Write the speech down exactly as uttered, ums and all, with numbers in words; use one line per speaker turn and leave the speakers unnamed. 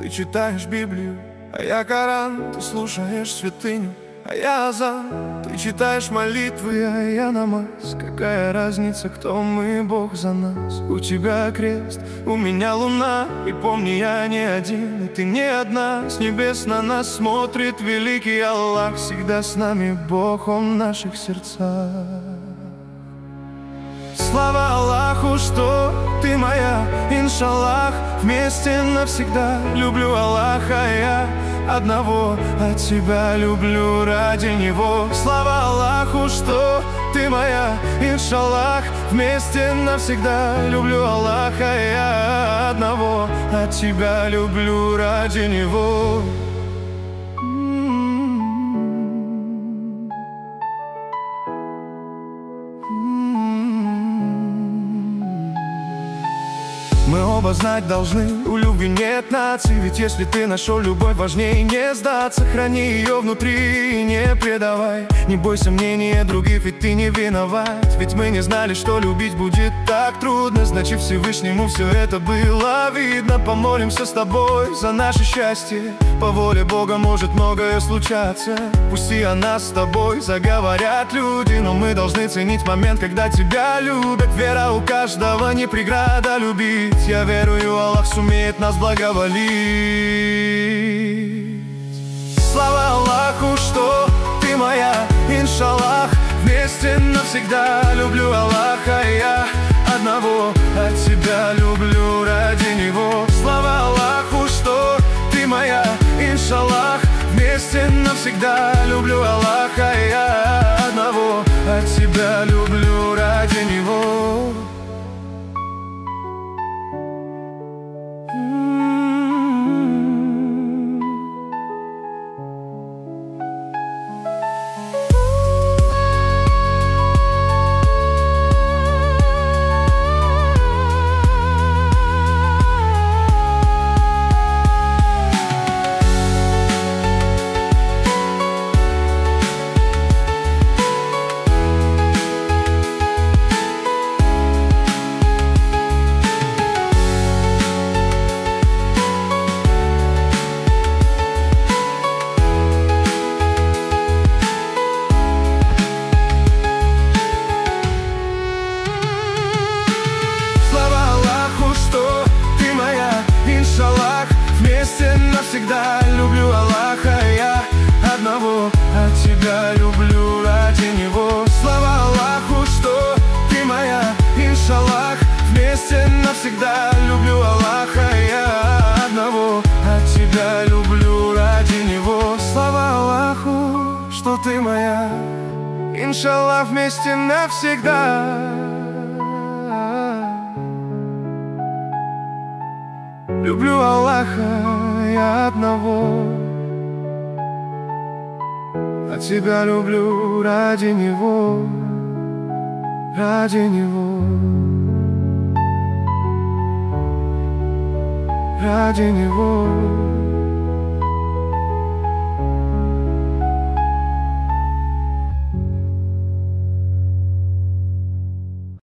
ты читаешь Библию, а я Коран, ты слушаешь святыню, а я азан, ты читаешь молитвы, а я намаз. Какая разница, кто мы, Бог за нас. У тебя крест, у меня луна, и помни, я не один, и ты не одна. С небес на нас смотрит великий Аллах. Всегда с нами Бог, Он в наших сердцах. Слава Аллаху, что ты моя, иншаллах, вместе навсегда. Люблю Аллаха я одного, от тебя люблю ради Него. Слава Аллаху, что ты моя, иншаллах, вместе навсегда. Люблю Аллаха я одного, от тебя люблю ради Него. Мы оба знать должны, у любви нет наций. Ведь если ты нашел любовь, важнее не сдаться. Храни ее внутри и не предавай. Не бойся мнения других, ведь ты не виноват. Ведь мы не знали, что любить будет так трудно. Значит, Всевышнему все это было видно. Помолимся с тобой за наше счастье. По воле Бога может многое случаться. Пусти о нас с тобой заговорят люди, но мы должны ценить момент, когда тебя любят. Вера у каждого не преграда любить. Я верую, Аллах сумеет нас благоволить. Слава Аллаху, что ты моя, иншаллах, вместе навсегда. Люблю Аллаха я одного, от тебя люблю ради Него. Слава Аллаху, что ты моя, иншаллах, вместе навсегда. Люблю Аллаха я одного, от тебя люблю ради Него. Вместе навсегда. Люблю Аллаха я одного, от тебя люблю ради Него. Слава Аллаху, что ты моя, иншаллах, вместе навсегда. Люблю Аллаха я одного, от тебя люблю ради Него. Слава Аллаху, что ты моя, иншаллах, вместе навсегда. Люблю Аллаха я одного, от тебя люблю ради Него, ради Него, ради Него.